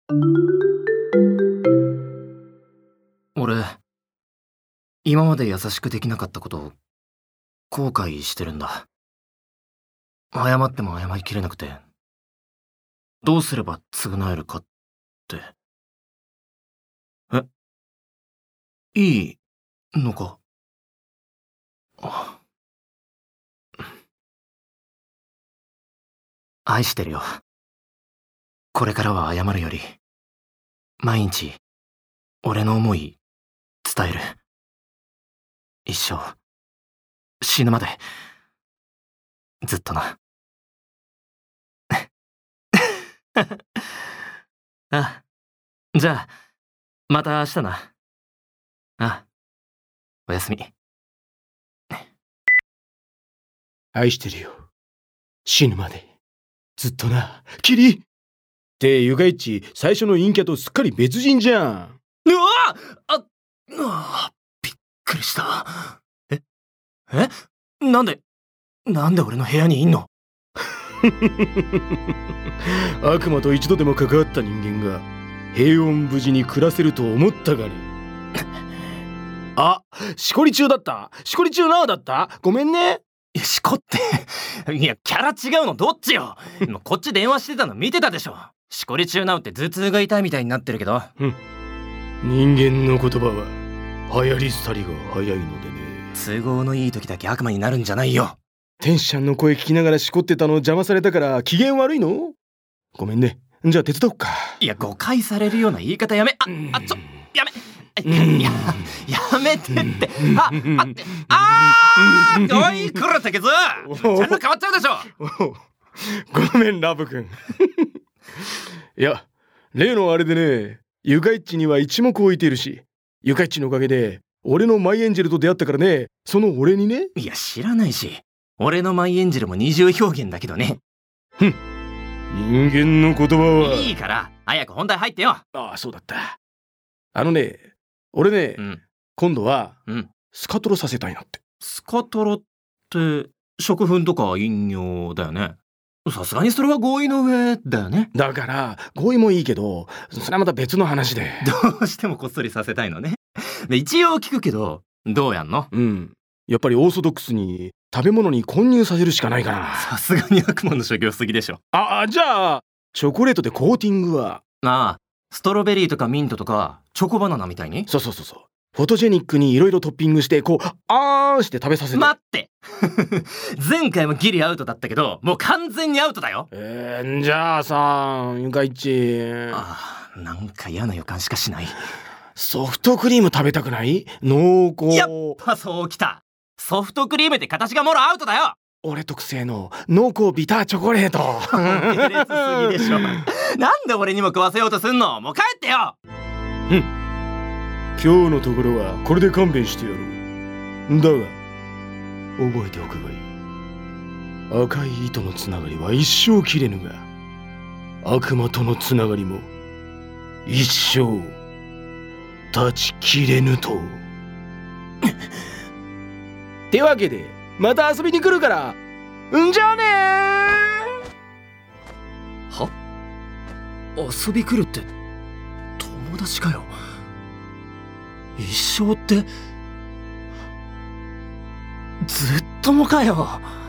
俺、今まで優しくできなかったことを後悔してるんだ。謝っても謝りきれなくて、どうすれば償えるかって。え、いいのか？あ、愛してるよ。これからは謝るより、毎日、俺の思い、伝える。一生、死ぬまで、ずっとな。あ、じゃあ、また明日な。あ、おやすみ。 愛してるよ。死ぬまで。ずっとな。キリってゆかいち最初の陰キャとすっかり別人じゃん。 うわびっくりした。なんで俺の部屋にいんの？ 悪魔と一度でも関わった人間が平穏無事に暮らせると思ったがね。あ、しこり中だった？しこり中なだった？ごめんね。 しこって。いや、キャラ違うのどっちよ。こっち電話してたの見てたでしょ。しこり中なうって頭痛が痛いみたいになってるけど。 人間の言葉は流行り去りが早いのでね。 都合のいい時だけ悪魔になるんじゃないよ。 天使ちゃんの声聞きながらしこってたの邪魔されたから機嫌悪いの？ごめんね。じゃあ手伝おっか。 いや、誤解されるような言い方やめ。やめ。やめてって。おい、来るってけず。チャンネル変わっちゃうでしょ。 ごめんラブくん。いや、例のあれでね、ゆかいっちには一目置いているし、ゆかいっちのおかげで俺のマイエンジェルと出会ったからね、その俺にね。 いや、知らないし、俺のマイエンジェルも二重表現だけどね。 人間の言葉は。 いいから、早く本題入ってよ。 ああ、そうだった。俺ね、今度は、スカトロさせたいなって。 スカトロって、食粉とか飲料だよね。さすがにそれは合意の上だよね。 だから、合意もいいけど、それはまた別の話で。 どうしてもこっそりさせたいのね。一応聞くけど、どうやんの？ やっぱりオーソドックスに、食べ物に混入させるしかないかな。 さすがに悪魔の所業すぎでしょ。 じゃあ、チョコレートでコーティングは？ ストロベリーとかミントとかチョコバナナみたいに。 そう。フォトジェニックにいろいろトッピングしてこうして食べさせて。 待って前回もギリアウトだったけど、もう完全にアウトだよ。 じゃあさ、ゆかいち。 なんか嫌な予感しかしない。 ソフトクリーム食べたくない？濃厚。 やっぱそうきた。ソフトクリームって形がもろアウトだよ。 俺特製の濃厚ビターチョコレート。 下劣すぎでしょ。なんで俺にも食わせようとすんの？もう帰ってよ。 今日のところはこれで勘弁してやろう。だが覚えておくがいい。赤い糸のつながりは一生切れぬが、悪魔とのつながりも一生断ち切れぬと。ってわけでまた遊びに来るから、じゃあねー。 は？遊び来るって友達かよ。一生ってずっともかよ。